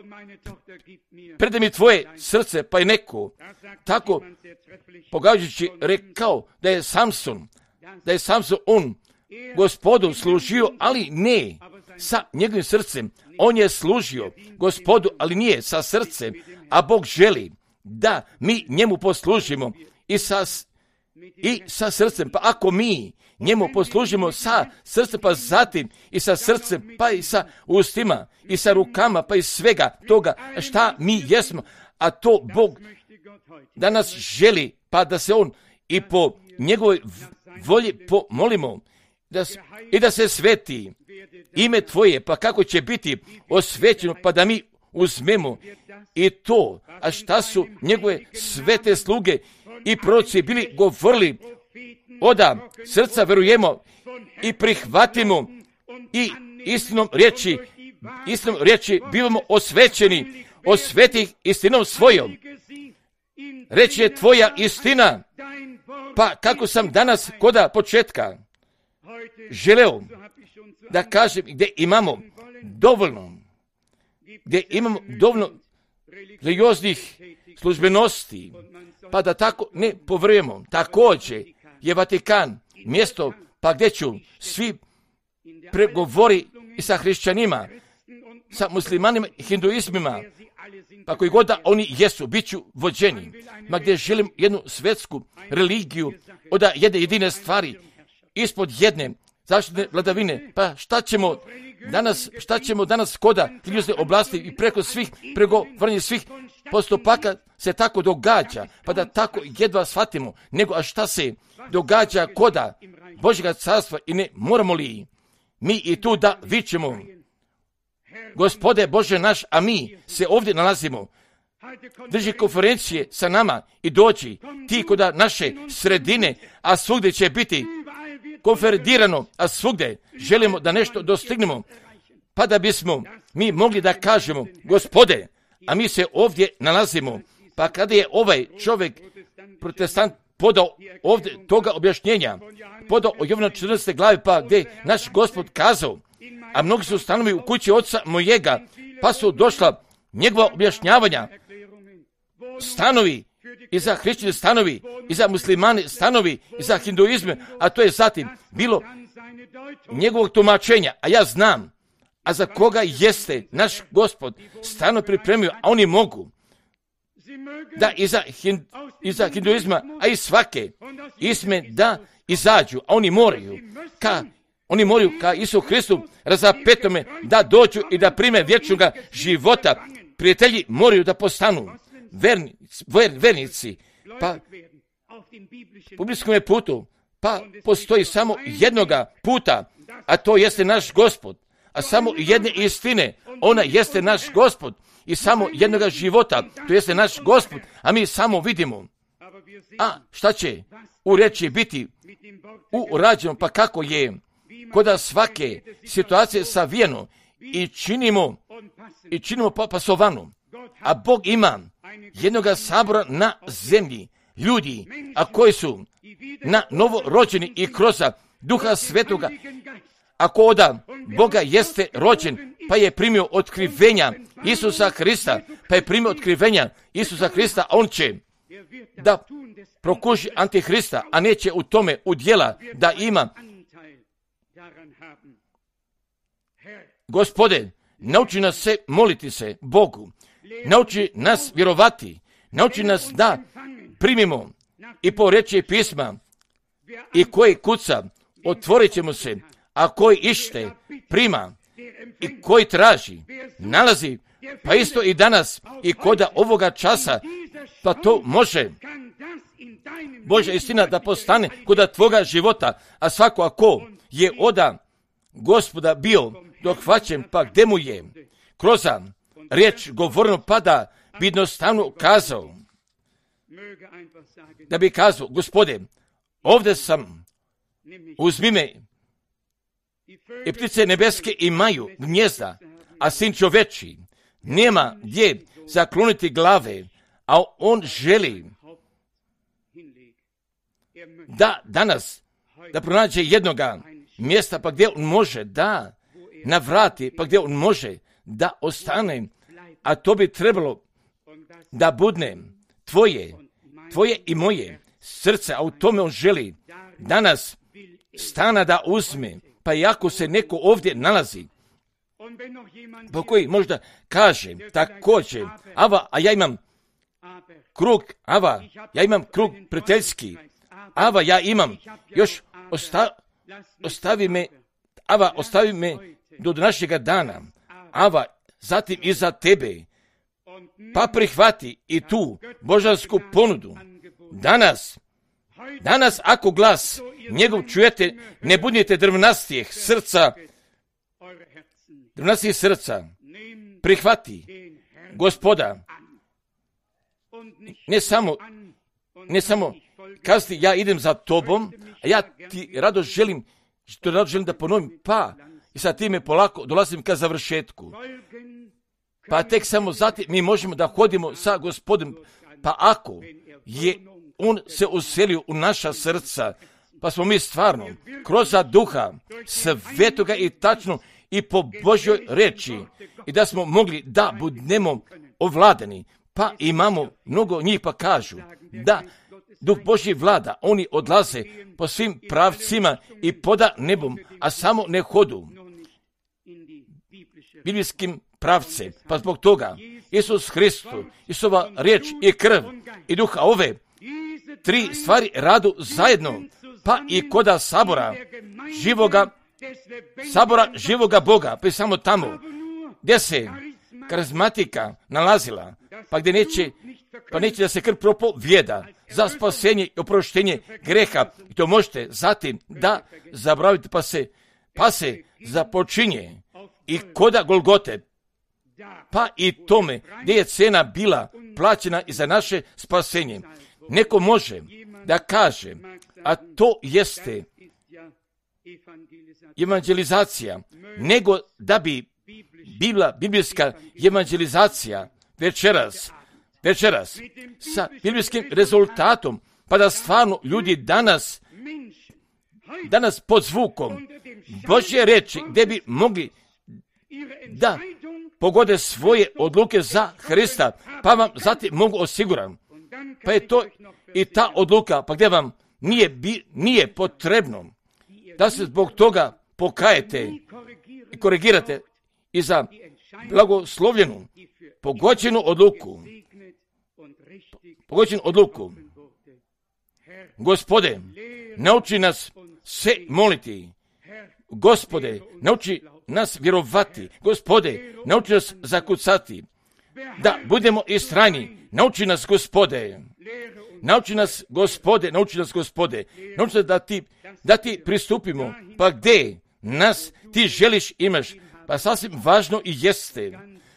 predaj mi tvoje srce, pa je neko tako pogađajući rekao da je Samson, da je Samson on Gospodu služio, ali ne sa njegovim srcem. On je služio Gospodu, ali nije sa srcem, a Bog želi da mi njemu poslužimo i sa, i sa srcem. Pa ako mi njemu poslužimo sa srcem, pa zatim i sa srcem, pa i sa ustima, i sa rukama, pa i svega toga šta mi jesmo, a to Bog danas želi, pa da se on i po njegovoj volji pomolimo da, i da se sveti ime tvoje, pa kako će biti osvećeno, pa da mi uzmemo i to, a šta su njegove svete sluge i proroci bili govorili, oda srca verujemo i prihvatimo i istinom riječi, istinom riječi bivamo osvećeni, osveti istinom svojom. Reći je tvoja istina, pa kako sam danas koda početka želeo da kažem gdje imamo dovoljno, gdje imamo dovoljno religioznih službenosti, pa da tako ne povrujemo. Također je Vatikan mjesto pa gdje ću svi pregovori i sa hrišćanima, sa muslimanima i hinduizmima, pa koji god da oni jesu, bit ću vođeni, ma gdje želim jednu svetsku religiju od jedne jedine stvari, ispod jedne zaštitne vladavine. Pa šta ćemo danas, šta ćemo danas koda religiozne oblasti i preko svih pregovaranja svih postupaka se tako događa, pa da tako jedva shvatimo, nego a šta se događa koda Božjega carstva i ne moramo li mi i tu da vičemo, Gospode Bože naš, a mi se ovdje nalazimo, drži konferencije sa nama i doći ti koda naše sredine, a svugdje će biti konferirano, a svugdje želimo da nešto dostignemo, pa da bismo mi mogli da kažemo, Gospode, a mi se ovdje nalazimo, pa kada je ovaj čovjek, protestant, podao ovdje toga objašnjenja, podao o Jovanu četrnaestoj glavi, pa gdje naš Gospod kazao, a mnogi su stanovi u kući oca mojega, pa su došla njegova objašnjavanja, stanovi, i za hrišćane stanovi, i za muslimane stanovi, i za hinduizme, a to je zatim bilo njegovog tumačenja, a ja znam, a za koga jeste naš Gospod stano pripremio, a oni mogu da iza, hin, iza hinduizma, a i svake isme da izađu, a oni moraju ka Oni moraju ka Isu Hristu razapetome da dođu i da prime vječnoga života. Prijatelji moraju da postanu verni, ver, vernici. Pa u biblijskom putu pa postoji samo jednoga puta, a to jeste naš Gospod. A samo jedne istine, ona jeste naš Gospod. I samo jednoga života, to jeste naš Gospod, a mi samo vidimo. A šta će u reči biti urađeno, pa kako je koda svake situacije savijeno i činimo i činimo pasovanu. A Bog ima jednoga sabora na zemlji, ljudi, a koji su na novo rođeni i kroz Duha Svetoga. Ako oda Boga jeste rođen, pa je primio otkrivenja Isusa Hrista, pa je primio otkrivenja Isusa Hrista, a on će da prokuži Antihrista, a neće u tome udjela da ima. Gospode, nauči nas se moliti se Bogu, nauči nas vjerovati, nauči nas da primimo i po reči pisma, i koji kuca, otvorit ćemo se, a koji ište, prima, i koji traži, nalazi, pa isto i danas, i koda ovoga časa, pa to može Božja istina da postane koda tvoga života, a svako ako je oda Gospoda bio dohvaćen, pa gdje mu je kroz riječ govorno, pa da bi jednostavno kazao, da bi kazao, Gospode, ovdje sam, uzmi me, i ptice nebeske imaju gnjezda, a sin čoveči nema gdje zakloniti glave, a on želi da danas da pronađe jednoga mjesta, pa gdje on može da navrati, pa gdje on može da ostane, a to bi trebalo da budne tvoje, tvoje i moje srce, a u tome on želi danas stana da uzme, pa i ako se neko ovdje nalazi, po koji možda kaže također, ava, a ja imam krug, ava, ja imam krug prijateljski, ava, ja imam, još osta, ostavi me, ava, ostavi me do našega dana, ava, zatim i za tebe, pa prihvati i tu božansku ponudu. Danas, danas ako glas njegov čujete, ne budite drvnastijeg srca, drvnastijeg srca, prihvati Gospoda, ne samo, ne samo kazati ja idem za tobom, a ja ti rado želim, što rado želim da ponovim, pa i sa time polako dolazim ka završetku. Pa tek samo zatim mi možemo da hodimo sa Gospodom, pa ako je on se uselio u naša srca, pa smo mi stvarno kroz duha svetoga i tačno i po Božjoj reči i da smo mogli da budemo ovladani, pa imamo mnogo njih pa kažu da Duh Božji vlada, oni odlaze po svim pravcima i poda nebom, a samo ne hodu biblijskim pravcem. Pa zbog toga Isus Hristu, Isova riječ i krv i duha ove tri stvari radu zajedno, pa i koda sabora živoga, sabora živoga Boga, pa i samo tamo gdje se karizmatika nalazila, pa gdje neće, pa neće da se krv propovijeda za spasenje i oproštenje greha, i to možete zatim da zaboravite, pa se, pa se započinje i koda Golgote, pa i tome gdje je cena bila plaćena i za naše spasenje. Neko može da kaže, a to jeste evangelizacija, nego da bi bila biblijska evangelizacija večeras, večeras sa biblijskim rezultatom, pa da stvarno ljudi danas, danas pod zvukom Božje reči, gdje bi mogli da pogode svoje odluke za Hrista, pa vam zatim mogu osiguran. Pa je to i ta odluka, pa gdje vam nije, bi, nije potrebno da se zbog toga pokajete i korigirate i za blagoslovljenu, pogođenu odluku. Pogođenu odluku. Gospode, nauči nas se moliti. Gospode, nauči nas vjerovati. Gospode, nauči nas zakucati. Da budemo istrajni. Nauči nas, Gospode. Nauči nas, Gospode, nauči nas, Gospode. Nauči nas da ti, da ti pristupimo. Pa gdje nas ti želiš imaš? Pa sasvim važno i jeste.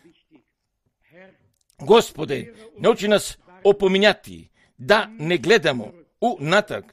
Gospode, nauči nas opominjati. Da ne gledamo u natrag.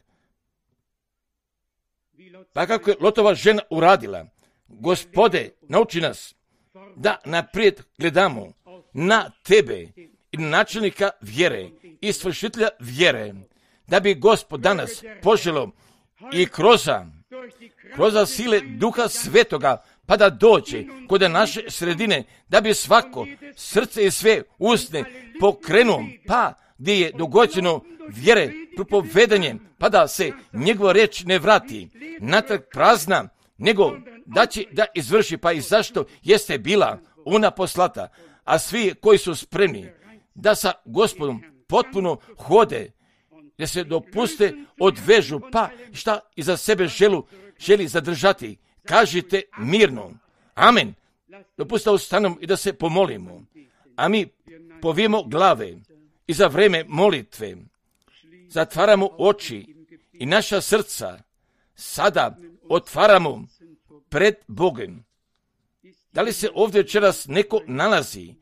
Pa kako je Lotova žena uradila. Gospode, nauči nas da naprijed gledamo na tebe i načelnika vjere i svršitelja vjere, da bi Gospod danas poželo i kroz kroz sile Duha Svetoga, pa da dođe kod naše sredine, da bi svako srce i sve usne pokrenuo, pa gdje je dogođeno vjere propovedanje, pa da se njegova riječ ne vrati natrag prazna, nego da će da izvrši, pa i zašto jeste bila ona poslata, a svi koji su spremni da sa Gospodom potpuno hode, da se dopuste odvežu, pa šta iza sebe želu, želi zadržati, kažite mirno. Amen. Dopustite da ustanemo i da se pomolimo, a mi povijemo glave i za vreme molitve zatvaramo oči i naša srca sada otvaramo pred Bogom. Da li se ovdje večeras neko nalazi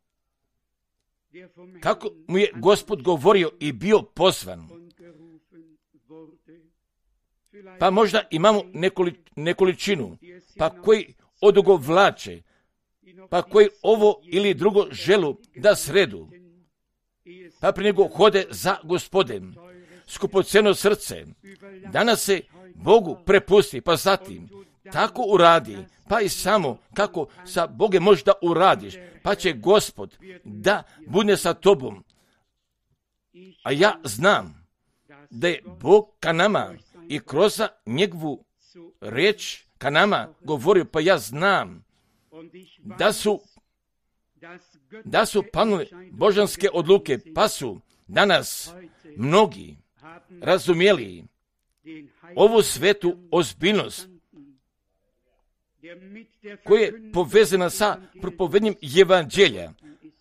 kako mu je Gospod govorio i bio pozvan? Pa možda imamo nekoli, nekoličinu, pa koji odugovlače, pa koji ovo ili drugo želu da sredu, pa prije nego hode za Gospodem, skupoceno srce, danas se Bogu prepusti, pa zatim tako uradi, pa i samo kako sa Bogom možda uradiš, pa će Gospod da bude sa tobom. A ja znam da je Bog ka nama i kroz njegovu riječ ka nama govorio, pa ja znam da su da su panule božanske odluke, pa su danas mnogi razumjeli ovu svetu ozbiljnost koja je povezana sa propovednjem evanđelja.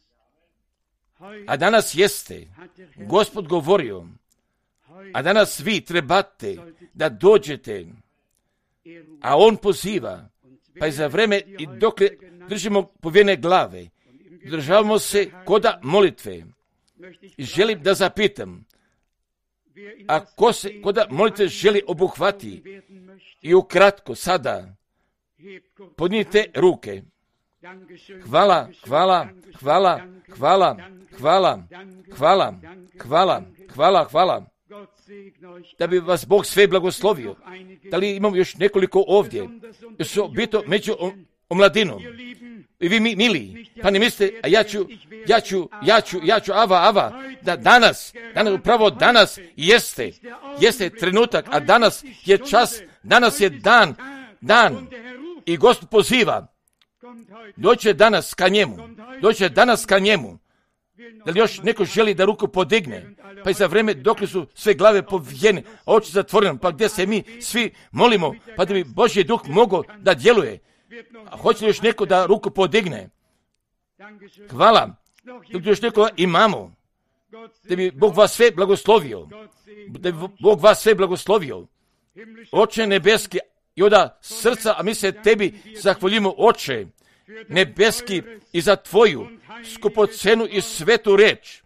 A danas jeste Gospod govorio, a danas vi trebate da dođete, a on poziva, pa i za vreme i dok držimo povijene glave, državamo se koda molitve. I želim da zapitam, a ko se koda molitve želi obuhvati i ukratko sada podnijete ruke. Hvala, hvala, hvala, hvala, hvala, hvala, hvala, hvala, hvala. Da bi vas Bog sve blagoslovio. Da li imamo još nekoliko ovdje? Još su bito među omladinom. I vi mi, mili, pa ne mislite, a ja ću, ja ću, ja ću, ja ću, ava, ava, da danas, danas, upravo danas jeste, jeste trenutak, a danas je čas, danas je dan, dan. I Gospod poziva, doće danas ka njemu, doće danas ka njemu. Da li još neko želi da ruku podigne? Pa i za vreme dok su sve glave povijene, a oči zatvorene, pa gdje se mi svi molimo, pa da bi Božji duh mogao da djeluje. A hoće li još neko da ruku podigne? Hvala. Dok još neko imamo, da bi Bog vas sve blagoslovio. Da bi Bog vas sve blagoslovio. Oče nebeski, i oda srca, a mi se tebi zahvaljujemo, Oče nebeski, i za tvoju skupocenu i svetu reč.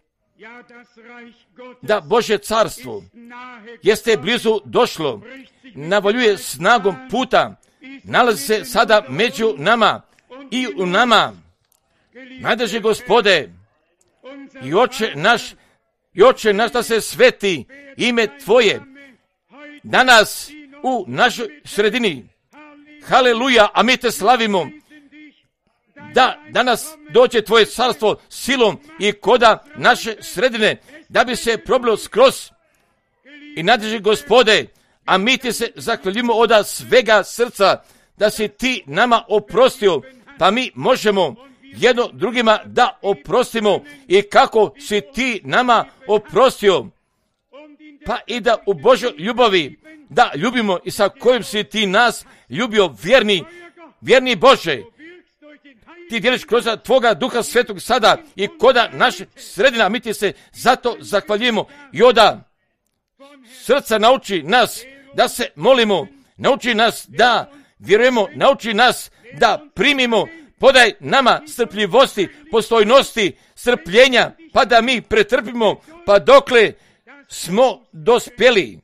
Da Božje carstvo jeste blizu došlo, navaljuje snagom puta, nalazi se sada među nama i u nama. Najdrži Gospode, i Oče naš, i Oče naš da se sveti ime tvoje danas u našoj sredini. Haleluja, a mi te slavimo. Da danas dođe tvoje carstvo silom i koda naše sredine, da bi se probilo skroz. I nadrži Gospode, a mi ti se zahvaljujemo od svega srca, da si ti nama oprostio pa mi možemo jedno drugima da oprostimo i kako si ti nama oprostio, pa i da u Božoj ljubavi da ljubimo i sa kojim si ti nas ljubio, vjerni, vjerni Bože. Ti djeliš kroz Tvoga Duha Svetog sada i koda naše sredina, mi ti se zato zahvaljujemo i oda srca nauči nas da se molimo, nauči nas da vjerujemo, nauči nas da primimo, podaj nama strpljivosti, postojnosti, strpljenja, pa da mi pretrpimo, pa dokle smo dospjeli,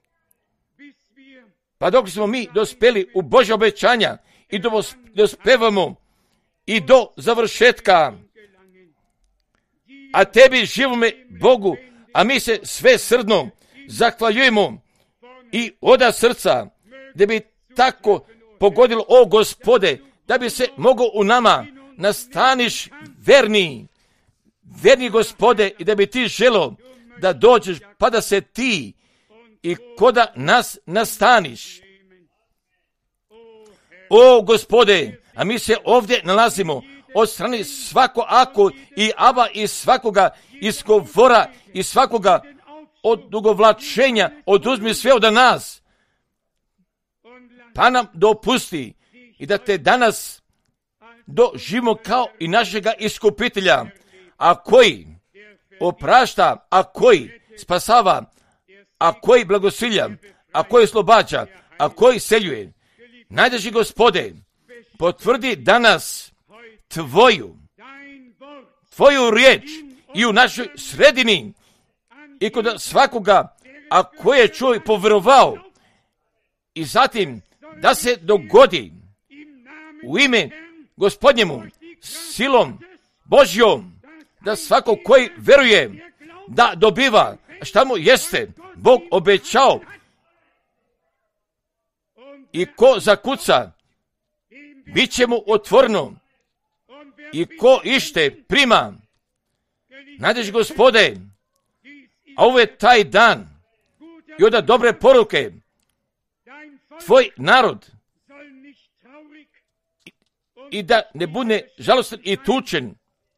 pa dok smo mi dospjeli u Božja obećanja i do, dospevamo i do završetka. A tebi, živome Bogu, a mi se sve srdno zahvaljujemo i oda srca, da bi tako pogodilo, o Gospode, da bi se mogao u nama nastaniš verni, verni Gospode, i da bi ti želo da dođeš, pa da se ti i koda nas nastaniš. O Gospode, a mi se ovdje nalazimo od strane svako ako i aba i svakoga izgovora i svakoga odugovlačenja, oduzmi sve od nas, pa nam dopusti i da te danas doživimo kao i našega iskupitelja, a koji oprašta, a koji spasava, a koji blagosilja, a koji oslobađa, a koji seljuje. Najdraži Gospode, potvrdi danas Tvoju, Tvoju riječ i u našoj sredini i kod svakoga, a koji je čuo i povjerovao, i zatim da se dogodi u ime Gospodnjemu, silom Božjom, da svako koji veruje da dobiva šta mu jeste Bog obećao, i ko zakuca bit će mu otvoreno, i ko ište prima. Najdraži Gospode, a ovo je taj dan i onda dobre poruke. Tvoj narod i da ne bude žalostan i tučen,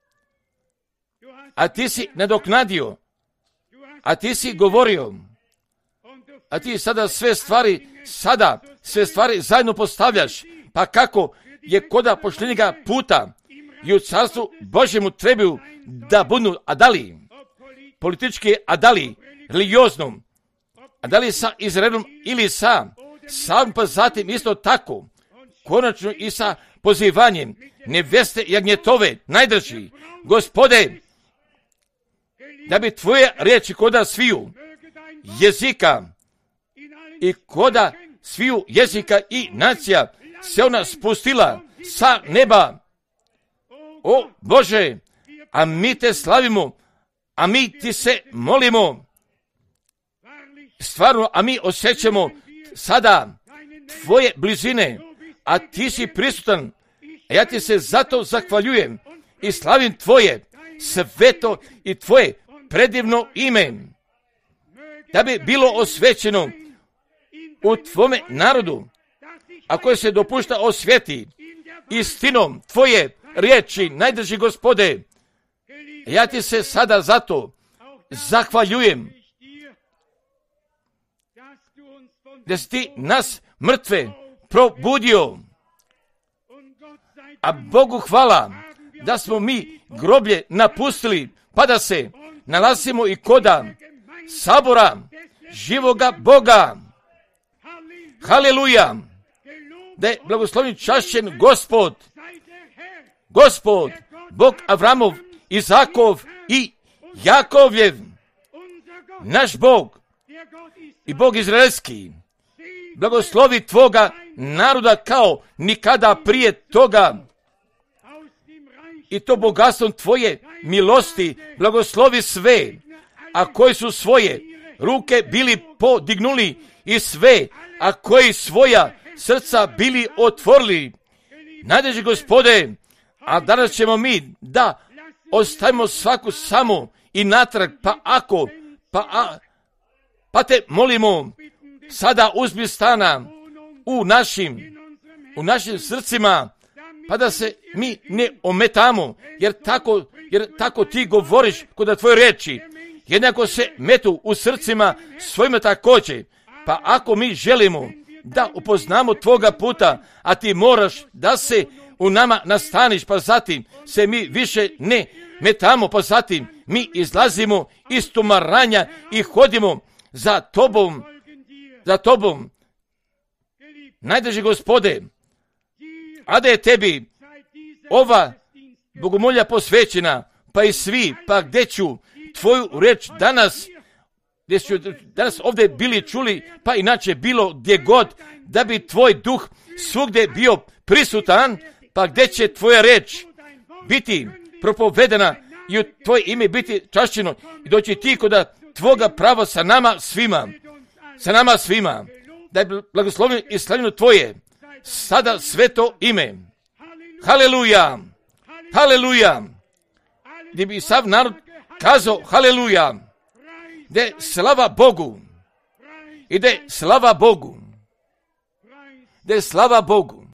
a ti si nadoknadio, a ti si govorio, a ti sada sve stvari, sada sve stvari zajedno postavljaš, pa kako je koda poštenjega puta i u carstvu Božjemu trebaju da budu, a da li politički, a da li religiozno, a da li sa Izraelom ili sa sam, pa zatim isto tako, konačno i sa pozivanjem neveste jagnjetove, najdrži Gospode, da bi Tvoje riječi koda sviju jezika i koda sviju jezika i nacija se ona spustila sa neba. O Bože, a mi te slavimo, a mi ti se molimo, stvarno, a mi osjećamo sada Tvoje blizine, a ti si prisutan, a ja ti se zato zahvaljujem i slavim Tvoje sveto i Tvoje predivno ime, da bi bilo osvećeno u Tvome narodu, a koje se dopušta osvjeti istinom Tvoje riječi, najdrži Gospode. Ja ti se sada zato zahvaljujem, da si ti nas mrtve probudio, a Bogu hvala da smo mi groblje napustili, pa da se nalazimo i koda sabora živoga Boga. Haleluja! Da je blagoslovljen čašćen Gospod, Gospod, Bog Avramov, Izakov i Jakovljev, naš Bog i Bog izraelski, blagoslovi Tvoga naroda kao nikada prije toga, i to bogatstvom Tvoje milosti blagoslovi sve, a koji su svoje ruke bili podignuli, i sve, a koji svoja srca bili otvorili. Najdraži Gospode, a danas ćemo mi da ostavimo svaku samo i natrag, pa ako, pa, a, pa te molimo, sada uzmi stana u našim, u našim srcima, pa da se mi ne ometamo, jer tako, jer tako ti govoriš kod tvoje reči, jednako se metu u srcima svojima također. Pa ako mi želimo da upoznamo tvoga puta, a ti moraš da se u nama nastaniš, pa zatim se mi više ne metamo, pa zatim mi izlazimo iz tumaranja i hodimo za tobom, za tobom. Najdraži Gospode, a da je tebi ova bogomolja posvećena, pa i svi, pa gdje ću tvoju reč danas, gdje su danas ovdje bili čuli, pa inače bilo gdje god, da bi tvoj duh svugdje bio prisutan, pa gdje će tvoja reč biti propovedena i u tvoje ime biti čašćeno i doći ti kod tvoga prava sa nama svima, sa nama svima, da je blagosloveno i slavljeno tvoje, sada sveto ime. Haleluja, haleluja, gdje bi sav narod kazao haleluja, gdje slava Bogu, ide slava Bogu, gdje slava Bogu.